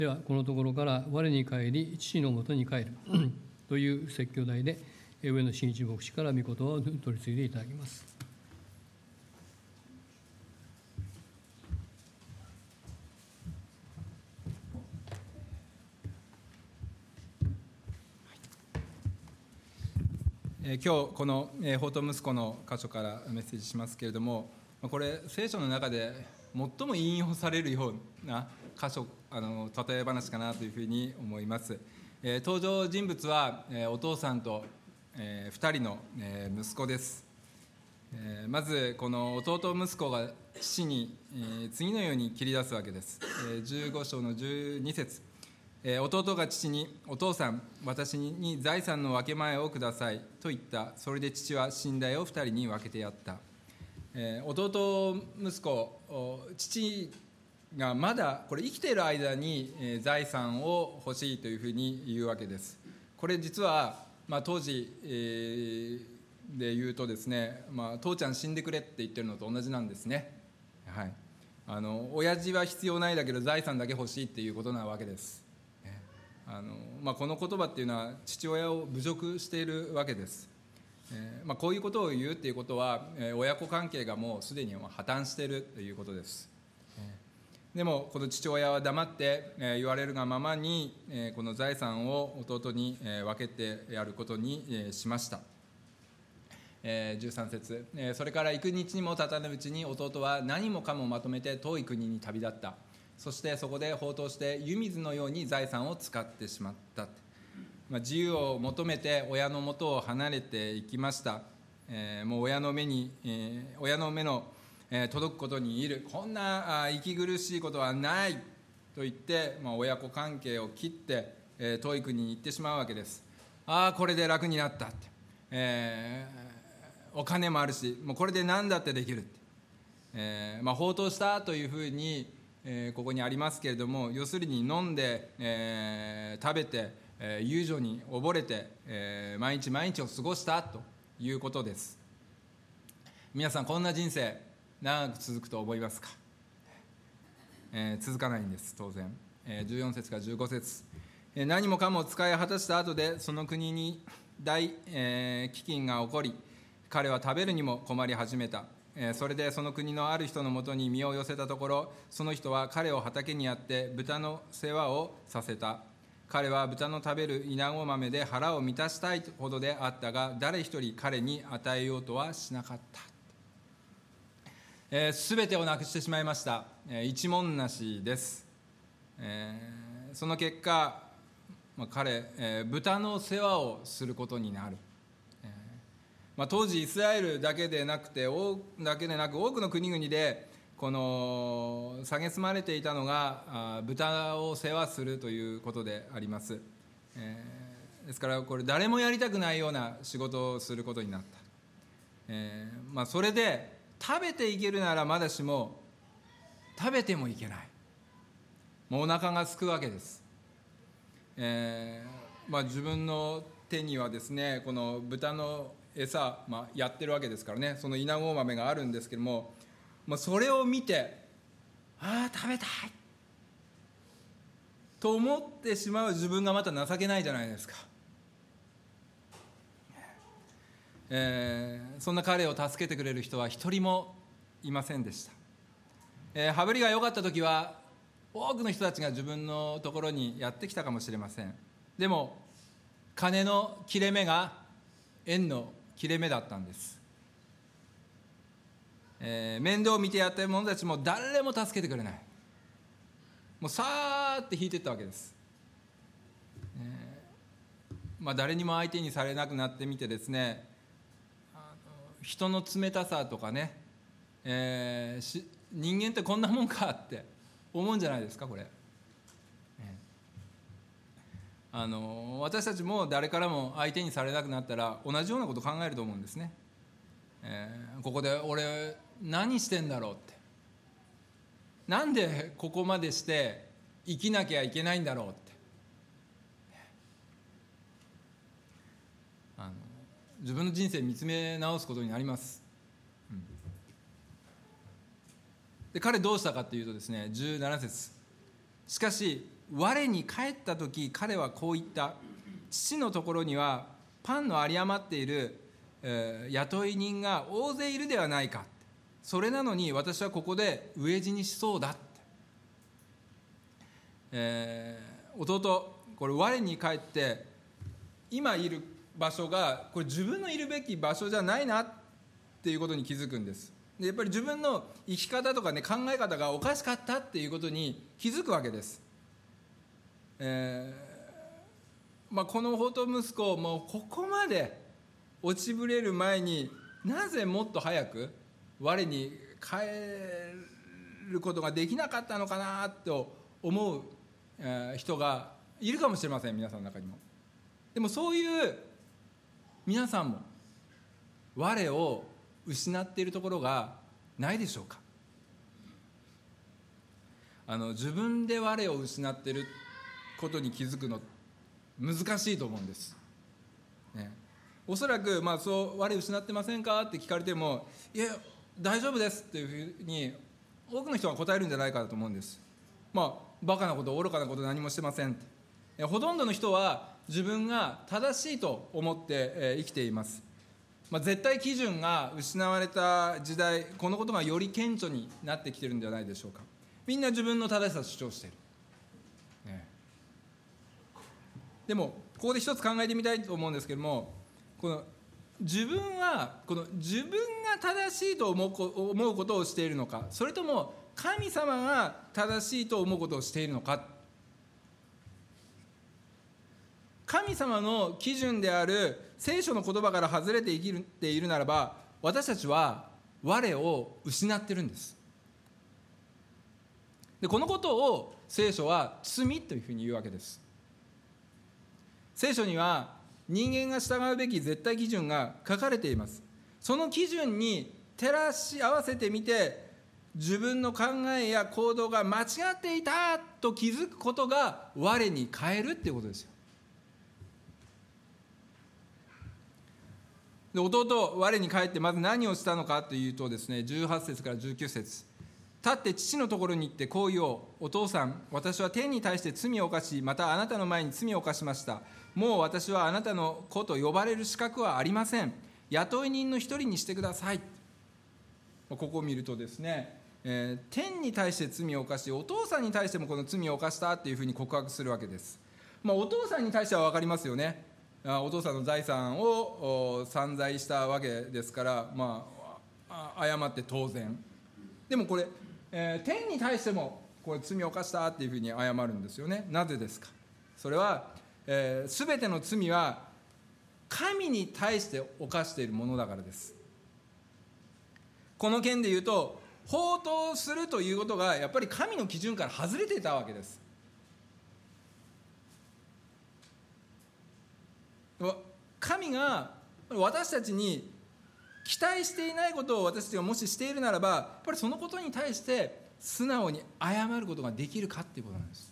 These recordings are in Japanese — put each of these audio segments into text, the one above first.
では、このところから我に帰り、父のもとに帰るという説教題で、上野真一牧師から御言葉を取り次いでいただきます。 今日この放と息子の箇所からメッセージしますけれども、これ聖書の中で最も引用されるような箇所、例え話かなというふうに思います。登場人物はお父さんと2人の息子です。まずこの弟息子が父に次のように切り出すわけです。15章の12節、弟が父に、お父さん、私に財産の分け前をくださいと言った。それで父は寝台を2人に分けてやった。弟息子、父がまだこれ生きている間に財産を欲しいというふうに言うわけです。これ実は、当時で言うとですね、父ちゃん死んでくれって言ってるのと同じなんですね。はい、親父は必要ないだけど財産だけ欲しいっていうことなわけです。この言葉っていうのは父親を侮辱しているわけです。こういうことを言うっていうことは、親子関係がもうすでに破綻しているということです。でもこの父親は黙って言われるがままにこの財産を弟に分けてやることにしました。13節、それから幾日にも経たぬうちに弟は何もかもまとめて遠い国に旅立った。そしてそこで放蕩して湯水のように財産を使ってしまった。自由を求めて親のもとを離れていきました。もう親の目の届くことにいる、こんな息苦しいことはないと言って、親子関係を切って遠い国に行ってしまうわけです。これで楽になったって、お金もあるし、もうこれで何だってできるって、放蕩したというふうにここにありますけれども、要するに飲んで、食べて、遊女に溺れて、毎日毎日を過ごしたということです。皆さん、こんな人生長く続くと思いますか？続かないんです、当然。14節から15節、何もかも使い果たした後でその国に大、飢饉が起こり、彼は食べるにも困り始めた。それでその国のある人のもとに身を寄せたところ、その人は彼を畑にやって豚の世話をさせた。彼は豚の食べるイナゴ豆で腹を満たしたいほどであったが、誰一人彼に与えようとはしなかった。すべてをなくしてしまいました。一文なしです。その結果、彼、豚の世話をすることになる。当時イスラエルだけでなく多くの国々でこの蔑まれていたのが豚を世話するということであります。ですからこれ誰もやりたくないような仕事をすることになった。それで食べていけるならまだしも、食べてもいけない、もうお腹がすくわけです。自分の手にはですね、この豚の餌、やってるわけですからね、そのイナゴ豆があるんですけども、それを見て食べたいと思ってしまう自分がまた情けないじゃないですか。そんな彼を助けてくれる人は一人もいませんでした。羽振りが良かった時は多くの人たちが自分のところにやってきたかもしれません。でも金の切れ目が縁の切れ目だったんです。面倒を見てやった者たちも誰も助けてくれない。もうさーって引いていったわけです。誰にも相手にされなくなってみてですね、人の冷たさとかね、人間ってこんなもんかって思うんじゃないですか、これ。私たちも誰からも相手にされなくなったら同じようなことを考えると思うんですね。ここで俺何してんだろうって、なんでここまでして生きなきゃいけないんだろうって、自分の人生見つめ直すことになります。で彼どうしたかというとですね、17節、しかし我に帰った時、彼はこう言った。父のところにはパンの有り余っている、雇い人が大勢いるではないか。それなのに私はここで飢え死にしそうだって、弟これ我に帰って今いる場所がこれ自分のいるべき場所じゃないなっていうことに気づくんです。でやっぱり自分の生き方とかね、考え方がおかしかったっていうことに気づくわけです。この放蕩息子もここまで落ちぶれる前になぜもっと早く我に帰ることができなかったのかなと思う人がいるかもしれません、皆さんの中にも。でもそういう皆さんも我を失っているところがないでしょうか。自分で我を失っていることに気づくの難しいと思うんです、ね、おそらく、そう我失ってませんかって聞かれても、いや大丈夫ですっていうふうに多くの人が答えるんじゃないかと思うんです。バカなこと愚かなこと何もしてませんって。ほとんどの人は自分が正しいと思って生きています。絶対基準が失われた時代、このことがより顕著になってきているんではないでしょうか。みんな自分の正しさを主張している、でもここで一つ考えてみたいと思うんですけども、自分が正しいと思うことをしているのか、それとも神様が正しいと思うことをしているのか。神様の基準である聖書の言葉から外れて生きているならば、私たちは我を失っているんです。でこのことを聖書は罪というふうに言うわけです。聖書には人間が従うべき絶対基準が書かれています。その基準に照らし合わせてみて、自分の考えや行動が間違っていたと気づくことが我に変えるっていうことですよ。で弟我に帰ってまず何をしたのかというとですね、18節から19節、立って父のところに行ってこう言おう。お父さん、私は天に対して罪を犯し、またあなたの前に罪を犯しました。もう私はあなたの子と呼ばれる資格はありません。雇い人の一人にしてください。ここを見るとですね、天に対して罪を犯し、お父さんに対してもこの罪を犯したというふうに告白するわけです。お父さんに対しては分かりますよね。お父さんの財産を散財したわけですから、謝って当然。でもこれ、天に対してもこれ罪を犯したっていうふうに謝るんですよね。なぜですか。それは、全ての罪は神に対して犯しているものだからです。この件で言うと、放蕩するということがやっぱり神の基準から外れていたわけです。神が私たちに期待していないことを私たちがもししているならば、やっぱりそのことに対して素直に謝ることができるかっていうことなんです。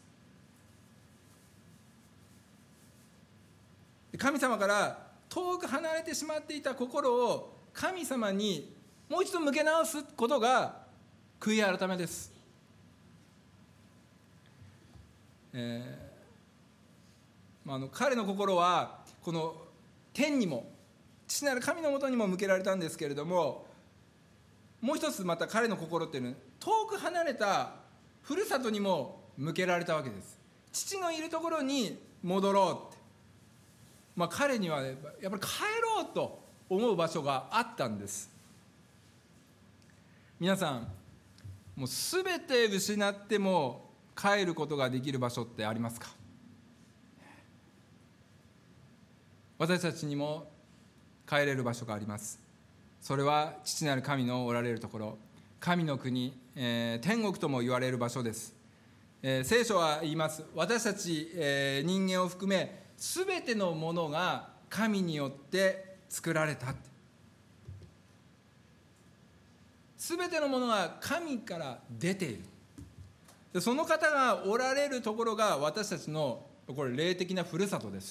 神様から遠く離れてしまっていた心を神様にもう一度向け直すことが悔い改めです。彼の心はこの天にも父なる神のもとにも向けられたんですけれども、もう一つまた彼の心っていうのは遠く離れたふるさとにも向けられたわけです。父のいるところに戻ろうって、彼には、ね、やっぱり帰ろうと思う場所があったんです。皆さん、もう全て失っても帰ることができる場所ってありますか。私たちにも帰れる場所があります。それは父なる神のおられるところ、神の国、天国とも言われる場所です。聖書は言います。私たち、人間を含め全てのものが神によって作られた。全てのものが神から出ている。でその方がおられるところが私たちのこれ霊的なふるさとです。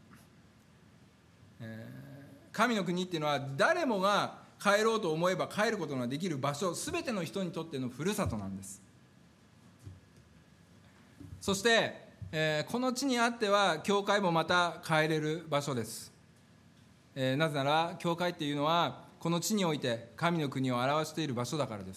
神の国っていうのは誰もが帰ろうと思えば帰ることができる場所、全ての人にとってのふるさとなんです。そしてこの地にあっては教会もまた変えれる場所です。なぜなら教会っていうのはこの地において神の国を表している場所だからです。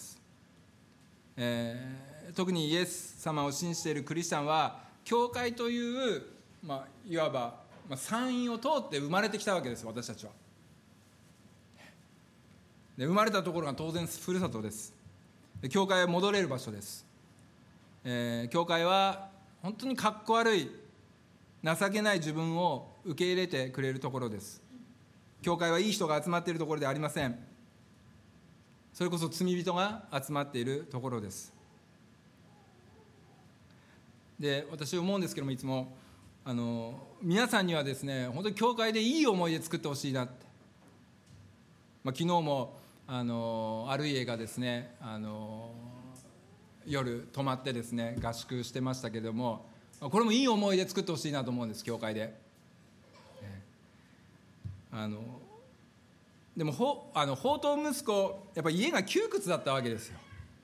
特にイエス様を信じているクリスチャンは教会という、いわば、産院を通って生まれてきたわけです。私たちはで生まれたところが当然ふるさとです。で教会は戻れる場所です。教会は本当にかっこ悪い情けない自分を受け入れてくれるところです。教会はいい人が集まっているところではありません。それこそ罪人が集まっているところです。で私思うんですけども、いつも皆さんにはですね、本当に教会でいい思い出作ってほしいなって、昨日もある家がですね夜泊まってですね合宿してましたけれども、これもいい思い出作ってほしいなと思うんです。教会ででも放蕩息子やっぱり家が窮屈だったわけですよ、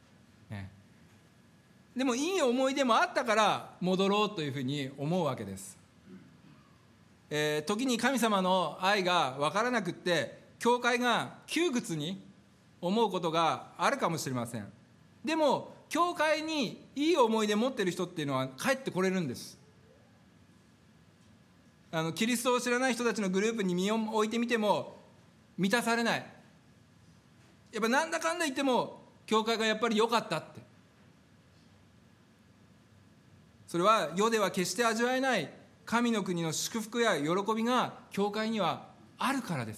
でもいい思い出もあったから戻ろうというふうに思うわけです。時に神様の愛が分からなくって教会が窮屈に思うことがあるかもしれません。でも教会にいい思い出持ってる人っていうのは帰ってこれるんです。キリストを知らない人たちのグループに身を置いてみても満たされない。やっぱなんだかんだ言っても教会がやっぱり良かったって、それは世では決して味わえない神の国の祝福や喜びが教会にはあるからです。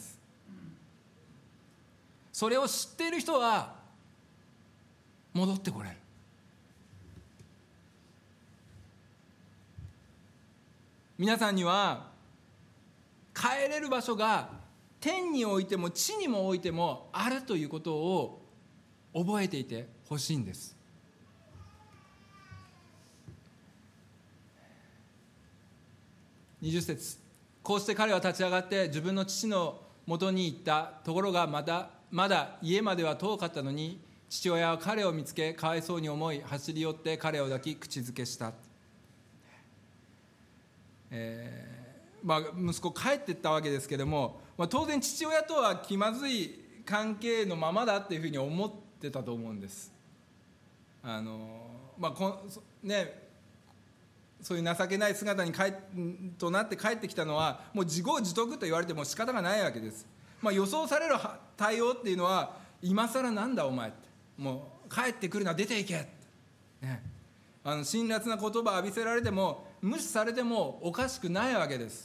それを知っている人は戻ってこれる。皆さんには帰れる場所が天においても地にもおいてもあるということを覚えていてほしいんです。20節、こうして彼は立ち上がって自分の父のもとに行った。ところがまだ家までは遠かったのに、父親は彼を見つけかわいそうに思い走り寄って彼を抱き口づけした。息子帰っていったわけですけれども、当然父親とは気まずい関係のままだっていうふうに思ってたと思うんです。そういう情けない姿にとなって帰ってきたのはもう自業自得と言われても仕方がないわけです。予想される対応っていうのは、今更なんだお前って、もう帰ってくるな、出ていけって、辛辣な言葉を浴びせられても無視されてもおかしくないわけです。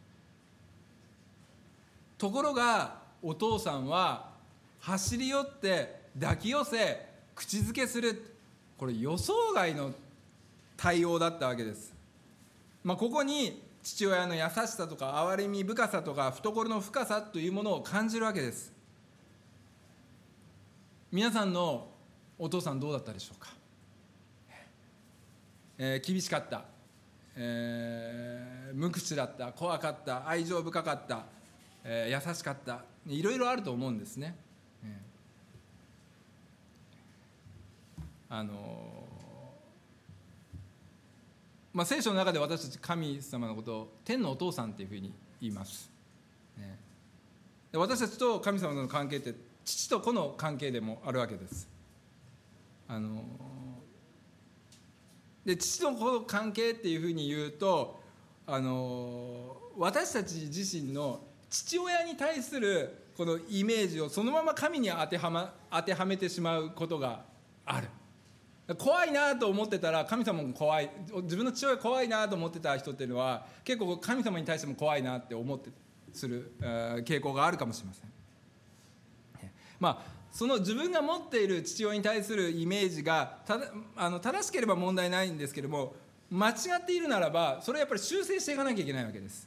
ところがお父さんは走り寄って抱き寄せ口づけする。これ予想外の対応だったわけです。ここに父親の優しさとか憐れみ深さとか懐の深さというものを感じるわけです。皆さんのお父さんどうだったでしょうか。厳しかった、無口だった、怖かった、愛情深かった、優しかった、いろいろあると思うんですね。聖書の中で私たち神様のことを天のお父さんというふうに言います、私たちと神様との関係って父と子の関係でもあるわけです。で父と子の関係っていうふうに言うと、私たち自身の父親に対するこのイメージをそのまま神に当てはめてしまうことがある。怖いなと思ってたら神様も怖い、自分の父親怖いなと思ってた人っていうのは結構神様に対しても怖いなって思ってする傾向があるかもしれません。その自分が持っている父親に対するイメージが正しければ問題ないんですけれども、間違っているならばそれはやっぱり修正していかなきゃいけないわけです。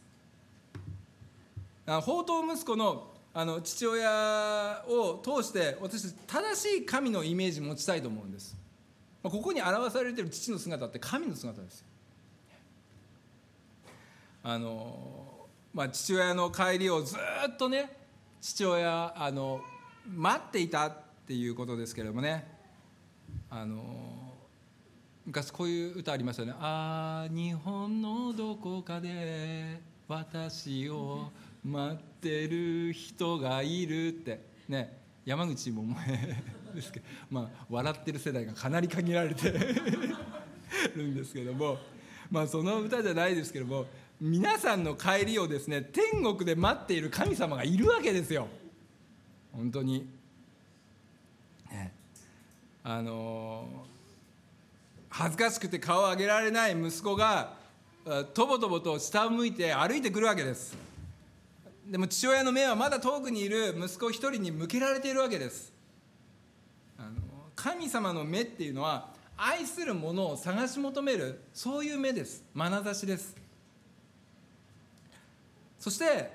放蕩息子の父親を通して私たち正しい神のイメージを持ちたいと思うんです。ここに表されている父の姿って神の姿ですよ。父親の帰りをずっとね、父親待っていたっていうことですけれどもね、 昔こういう歌ありましたよね。日本のどこかで私を待ってる人がいるってね、山口百恵ですけど、笑ってる世代がかなり限られてるんですけども、その歌じゃないですけども、皆さんの帰りをですね、天国で待っている神様がいるわけですよ。本当に、ね、恥ずかしくて顔を上げられない息子がとぼとぼと下を向いて歩いてくるわけです。でも父親の目はまだ遠くにいる息子一人に向けられているわけです。神様の目っていうのは愛するものを探し求める、そういう目です。眼差しです。そして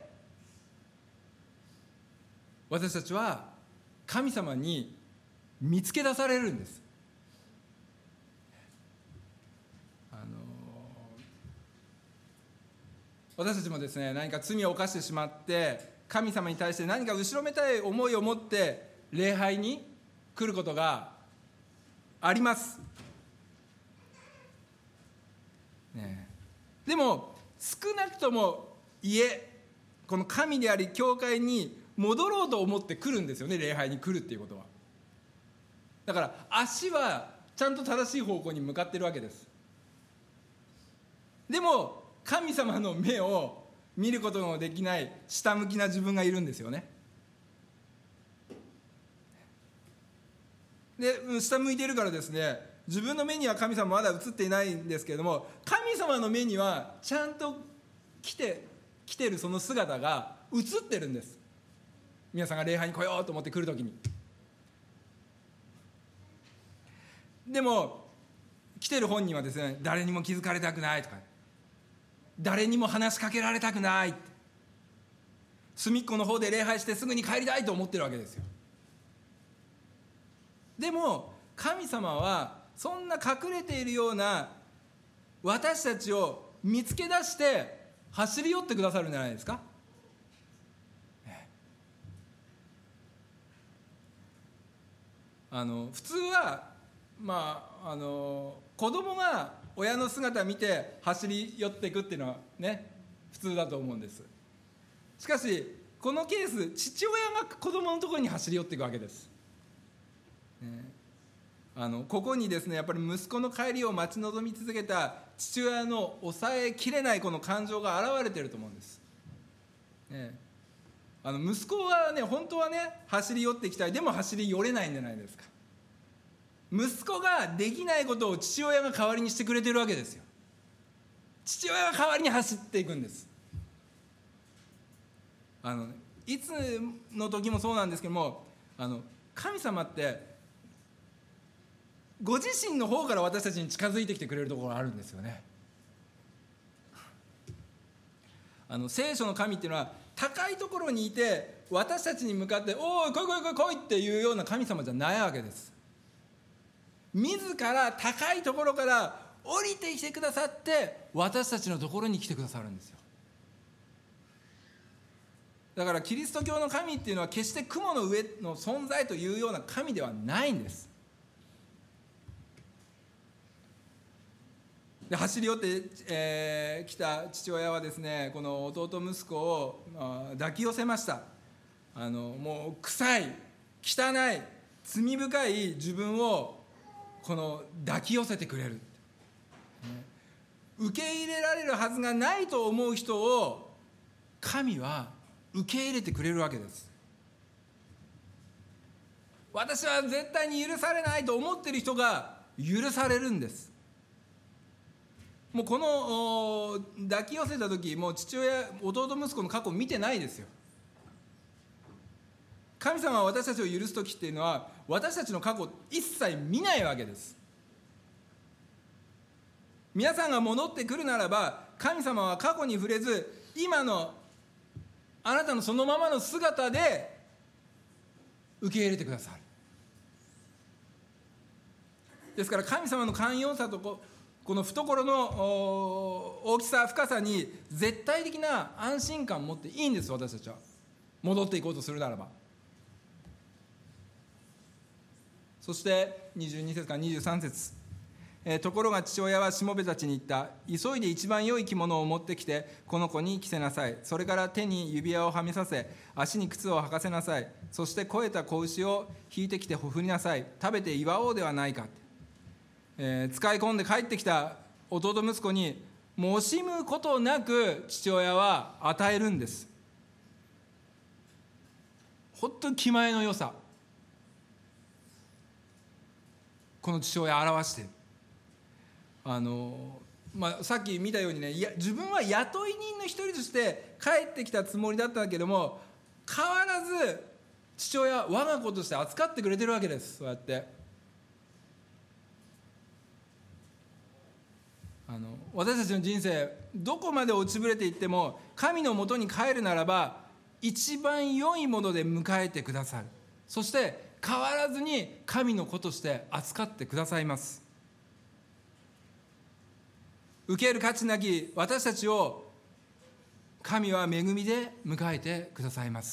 私たちは神様に見つけ出されるんです。私たちもですね、何か罪を犯してしまって神様に対して何か後ろめたい思いを持って礼拝に来ることがあります、ね、でも少なくともこの神であり教会に戻ろうと思って来るんですよね。礼拝に来るっていうことは、だから足はちゃんと正しい方向に向かっているわけです。でも神様の目を見ることのできない下向きな自分がいるんですよね。で下向いているからですね、自分の目には神様まだ映っていないんですけれども、神様の目にはちゃんと来てるその姿が映ってるんです。皆さんが礼拝に来ようと思って来るときに。でも来てる本人はですね、誰にも気づかれたくないとか、誰にも話しかけられたくないって、隅っこの方で礼拝してすぐに帰りたいと思ってるわけですよ。でも神様はそんな隠れているような私たちを見つけ出して走り寄ってくださるんじゃないですか。普通は子供が親の姿を見て走り寄っていくっていうのはね、普通だと思うんです。しかしこのケース、父親が子供のところに走り寄っていくわけです、ここにですね、やっぱり息子の帰りを待ち望み続けた父親の抑えきれないこの感情が現れていると思うんです、息子はね、本当はね走り寄っていきたい。でも走り寄れないんじゃないですか。息子ができないことを父親が代わりにしてくれてるわけですよ。父親が代わりに走っていくんです。いつの時もそうなんですけども、神様ってご自身の方から私たちに近づいてきてくれるところがあるんですよね。聖書の神っていうのは高いところにいて私たちに向かっておい来い来い来い来いっていうような神様じゃないわけです。自ら高いところから降りてきてくださって私たちのところに来てくださるんですよ。だからキリスト教の神っていうのは決して雲の上の存在というような神ではないんです。で走り寄ってきた父親はですね、この弟息子を抱き寄せました。もう臭い汚い罪深い自分をこの抱き寄せてくれる、受け入れられるはずがないと思う人を神は受け入れてくれるわけです。私は絶対に許されないと思っている人が許されるんです。もうこの抱き寄せた時、もう父親弟息子の過去を見てないですよ。神様は私たちを許す時っていうのは私たちの過去を一切見ないわけです。皆さんが戻ってくるならば神様は過去に触れず今のあなたのそのままの姿で受け入れてくださる。ですから神様の寛容さとこの懐の大きさ深さに絶対的な安心感を持っていいんです。私たちは戻っていこうとするならば。そして22節から23節、 ところが父親はしもべたちに言った。急いで一番良い着物を持ってきてこの子に着せなさい。それから手に指輪をはめさせ、足に靴を履かせなさい。そして肥えた子牛を引いてきてほふりなさい。食べて祝おうではないか。使い込んで帰ってきた弟息子に惜しむことなく父親は与えるんです。本当に気前の良さ、この父親を表している。さっき見たようにね、自分は雇い人の一人として帰ってきたつもりだったんだけども、変わらず父親は我が子として扱ってくれてるわけです。そうやって私たちの人生どこまで落ちぶれていっても、神のもとに帰るならば一番良いもので迎えてくださる。そして変わらずに神の子として扱ってくださいます。受ける価値なき私たちを神は恵みで迎えてくださいます。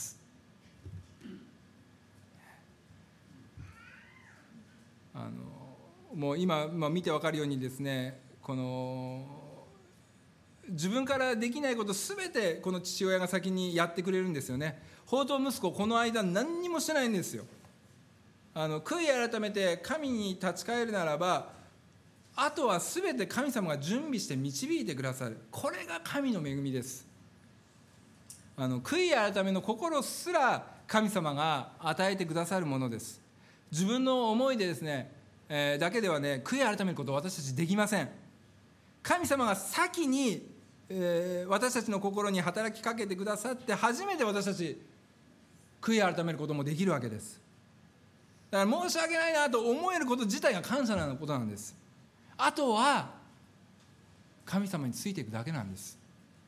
もう今、見て分かるようにですね、この自分からできないことすべてこの父親が先にやってくれるんですよね。放蕩息子この間何にもしてないんですよ。悔い改めて神に立ち返るならば、あとはすべて神様が準備して導いてくださる。これが神の恵みです。悔い改めの心すら神様が与えてくださるものです。自分の思いでですね、だけではね、悔い改めることを私たちできません。神様が先に、私たちの心に働きかけてくださって初めて私たち悔い改めることもできるわけです。だから申し訳ないなと思えること自体が感謝なことなんです。あとは神様についていくだけなんです。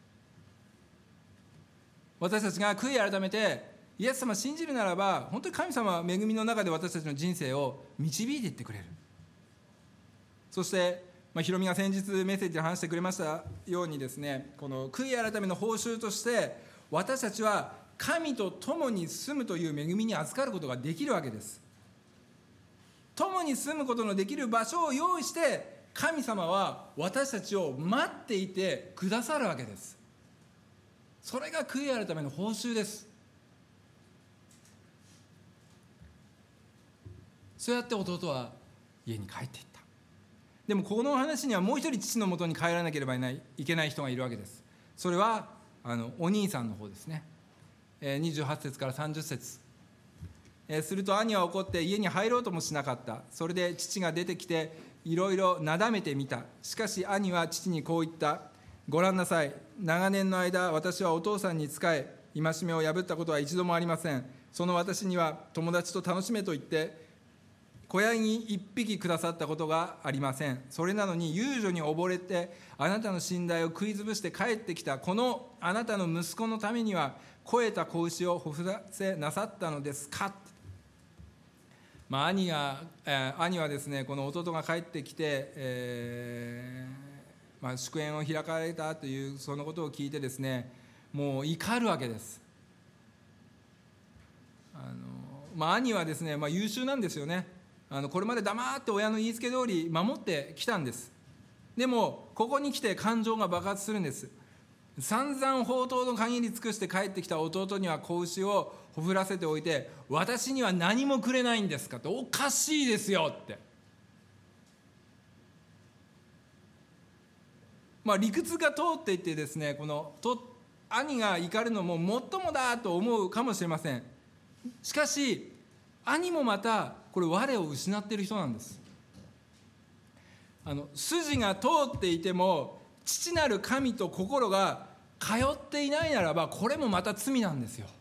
私たちが悔い改めてイエス様を信じるならば、本当に神様は恵みの中で私たちの人生を導いていってくれる。そして、ヒロミが先日メッセージで話してくれましたようにですね、この悔い改めの報酬として私たちは神と共に住むという恵みに預かることができるわけです。共に住むことのできる場所を用意して神様は私たちを待っていてくださるわけです。それが悔い改めの報酬です。そうやって弟は家に帰っていった。でもこの話にはもう一人父のもとに帰らなければいけない人がいるわけです。それはお兄さんの方ですね。28節から30節。すると兄は怒って家に入ろうともしなかった。それで父が出てきていろいろなだめてみた。しかし兄は父にこう言った。ご覧なさい。長年の間私はお父さんに仕え、戒めを破ったことは一度もありません。その私には友達と楽しめと言って小屋に一匹くださったことがありません。それなのに遊女に溺れてあなたの信頼を食い潰して帰ってきたこのあなたの息子のためには肥えた子牛をほふらせなさったのですか。兄はですね、この弟が帰ってきて、祝宴を開かれたというそのことを聞いてですね、もう怒るわけです。兄はですね、優秀なんですよね。これまで黙って親の言いつけ通り守ってきたんです。でもここに来て感情が爆発するんです。散々放蕩の限り尽くして帰ってきた弟には子牛をほふらせておいて、私には何もくれないんですかって、おかしいですよって、理屈が通っていってですね、この兄が怒るのももっともだと思うかもしれません。しかし兄もまたこれ我を失っている人なんです。筋が通っていても父なる神と心が通っていないならば、これもまた罪なんですよ。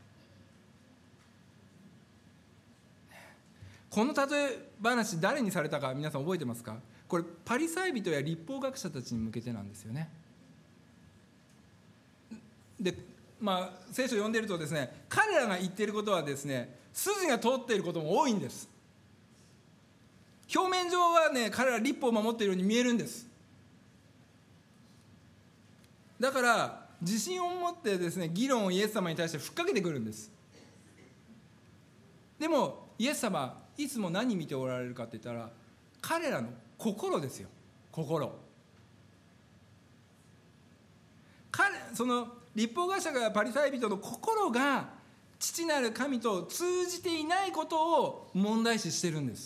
この例え話誰にされたか皆さん覚えてますか？これパリサイ人や律法学者たちに向けてなんですよね。で、聖書を読んでいるとですね、彼らが言っていることはですね、筋が通っていることも多いんです。表面上はね、彼ら律法を守っているように見えるんです。だから自信を持ってですね、議論をイエス様に対してふっかけてくるんです。でもイエス様いつも何見ておられるかって言ったら、彼らの心ですよ。 心。その律法学者がパリサイ人の心が父なる神と通じていないことを問題視しているんです。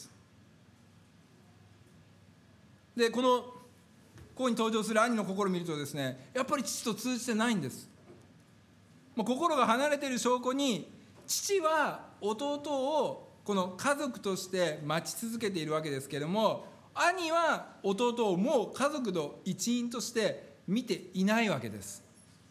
でここに登場する兄の心を見るとですね、やっぱり父と通じてないんです。もう心が離れている証拠に、父は弟をこの家族として待ち続けているわけですけれども、兄は弟をもう家族の一員として見ていないわけです。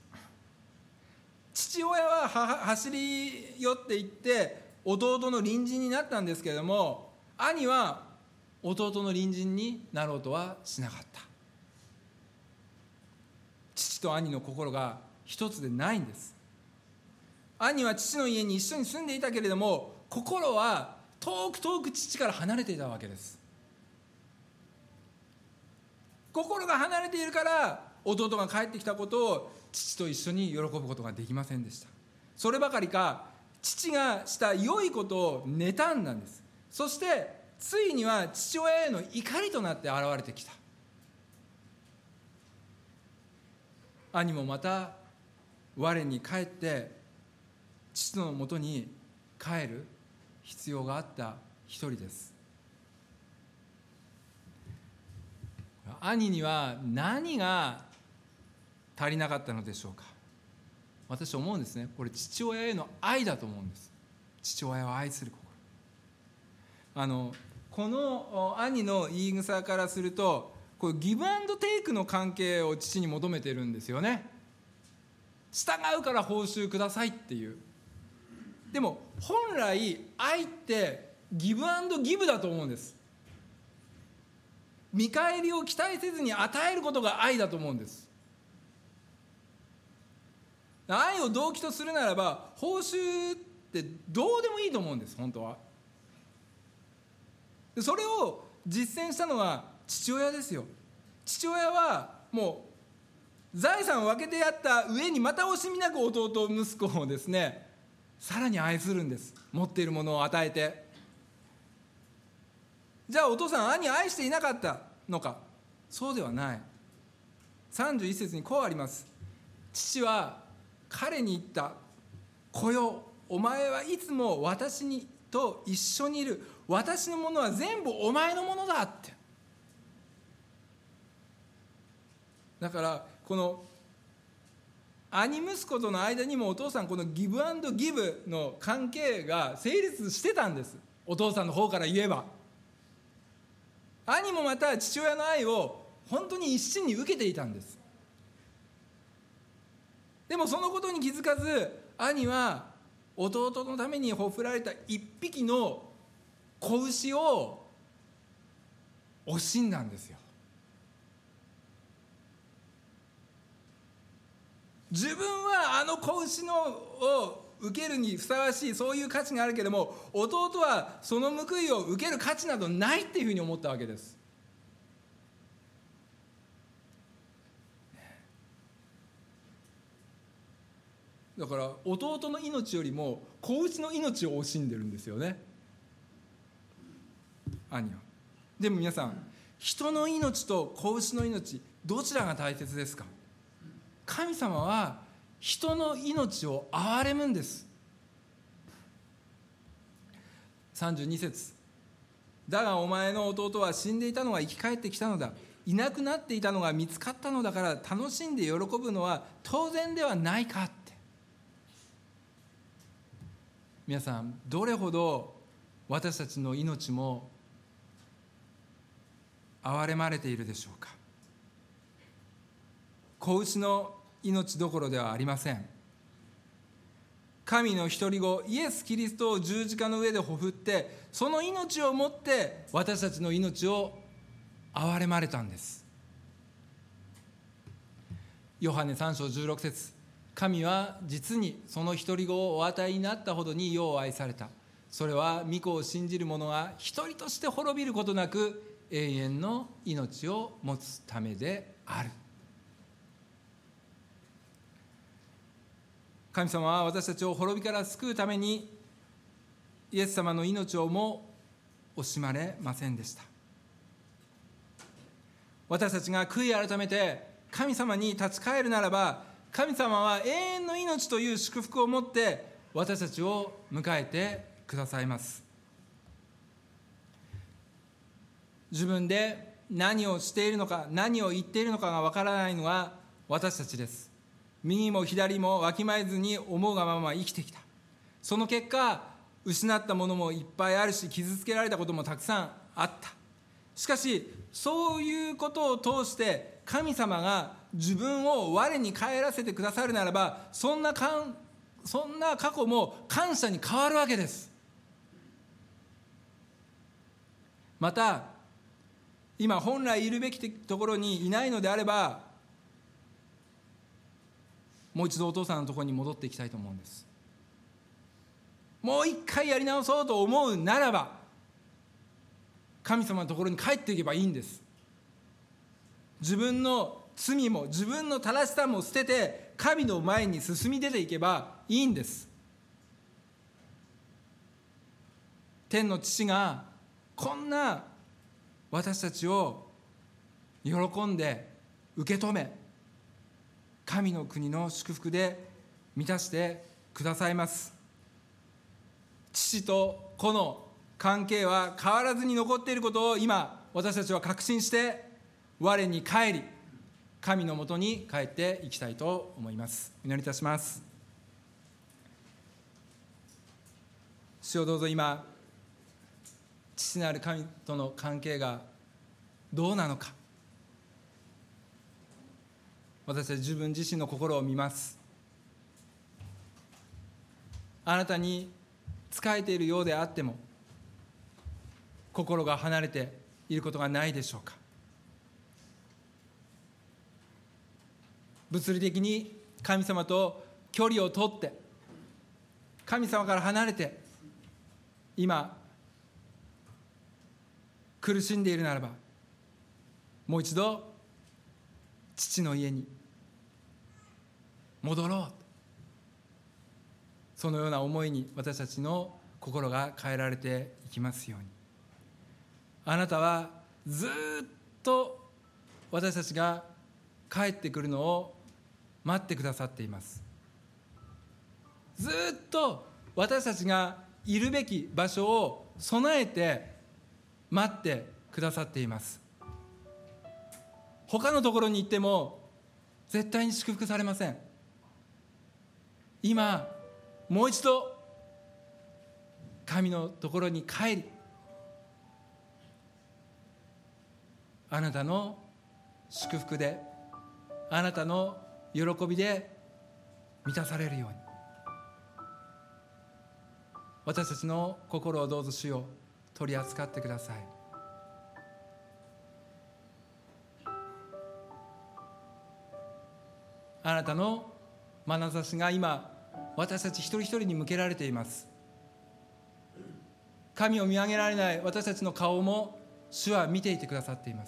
父親は走り寄っていって弟の隣人になったんですけれども、兄は弟の隣人になろうとはしなかった。父と兄の心が一つでないんです。兄は父の家に一緒に住んでいたけれども、心は遠く遠く父から離れていたわけです。心が離れているから弟が帰ってきたことを父と一緒に喜ぶことができませんでした。そればかりか、父がした良いことを妬んだんです。そしてついには父親への怒りとなって現れてきた。兄もまた我に帰って父のもとに帰る必要があった一人です。兄には何が足りなかったのでしょうか。私思うんですね。これ父親への愛だと思うんです。父親を愛する心。この兄の言い草からすると、これギブアンドテイクの関係を父に求めてるんですよね。従うから報酬くださいっていう。でも本来愛ってギブアンドギブだと思うんです。見返りを期待せずに与えることが愛だと思うんです。愛を動機とするならば、報酬ってどうでもいいと思うんです、本当は。それを実践したのは父親ですよ。父親はもう財産を分けてやった上に、また惜しみなく弟息子をですね、さらに愛するんです。持っているものを与えて。じゃあお父さん、兄を愛していなかったのか。そうではない。31節にこうあります。父は彼に言った。子よ、お前はいつも私と一緒にいる。私のものは全部お前のものだって。だからこの兄息子との間にも、お父さんこのギブアンドギブの関係が成立してたんです。お父さんの方から言えば。兄もまた父親の愛を本当に一身に受けていたんです。でもそのことに気づかず、兄は弟のためにほふられた一匹の子牛を惜しんだんですよ。自分はあの子牛を受けるにふさわしい、そういう価値があるけれども、弟はその報いを受ける価値などないっていうふうに思ったわけです。だから弟の命よりも子牛の命を惜しんでるんですよね、兄は。でも皆さん、人の命と子牛の命、どちらが大切ですか。神様は人の命を憐れむんです。32節。だがお前の弟は死んでいたのが生き返ってきたのだ。いなくなっていたのが見つかったのだから、楽しんで喜ぶのは当然ではないかって。皆さん、どれほど私たちの命も憐れまれているでしょうか。子牛の命どころではありません。神の独り子イエス・キリストを十字架の上でほふって、その命をもって私たちの命を憐れまれたんです。ヨハネ3章16節。神は実にその独り子をお与えになったほどに世を愛された。それは御子を信じる者が一人として滅びることなく永遠の命を持つためである。神様は私たちを滅びから救うためにイエス様の命をも惜しまれませんでした。 私たちが悔い改めて神様に立ち返るならば、神様は永遠の命という祝福を持って私たちを迎えてくださいます。自分で何をしているのか、何を言っているのかがわからないのは私たちです。右も左もわきまえずに思うがまま生きてきた。その結果、失ったものもいっぱいあるし、傷つけられたこともたくさんあった。しかし、そういうことを通して神様が自分を我に返らせてくださるならば、そんな過去も感謝に変わるわけです。また、今本来いるべきところにいないのであれば、もう一度お父さんのところに戻っていきたいと思うんです。もう一回やり直そうと思うならば、神様のところに帰っていけばいいんです。自分の罪も自分の正しさも捨てて神の前に進み出ていけばいいんです。天の父がこんな私たちを喜んで受け止め、神の国の祝福で満たしてくださいます。父と子の関係は変わらずに残っていることを今私たちは確信して我に帰り、神のもとに帰っていきたいと思います。お祈りいたします。主よ、どうぞ今父なる神との関係がどうなのか、私たち自分自身の心を見ます。あなたに仕えているようであっても心が離れていることがないでしょうか。物理的に神様と距離を取って、神様から離れて今苦しんでいるならば、もう一度父の家に戻ろう、そのような思いに私たちの心が変えられていきますように。あなたはずっと私たちが帰ってくるのを待ってくださっています。ずっと私たちがいるべき場所を備えて待ってくださっています。他のところに行っても絶対に祝福されません。今もう一度神のところに帰り、あなたの祝福で、あなたの喜びで満たされるように、私たちの心をどうぞ主よ取り扱ってください。あなたの眼差しが今私たち一人一人に向けられています。神を見上げられない私たちの顔も主は見ていてくださっています。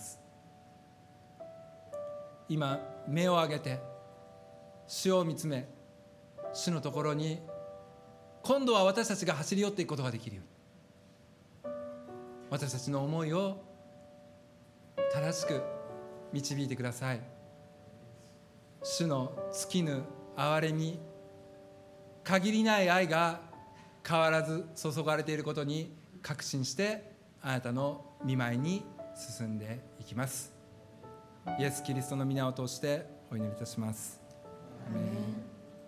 今目を上げて主を見つめ、主のところに今度は私たちが走り寄っていくことができるように、私たちの思いを正しく導いてください。主の尽きぬ憐れみ、限りない愛が変わらず注がれていることに確信して、あなたの御前に進んでいきます。イエス・キリストの皆を通してお祈りいたします。アメン。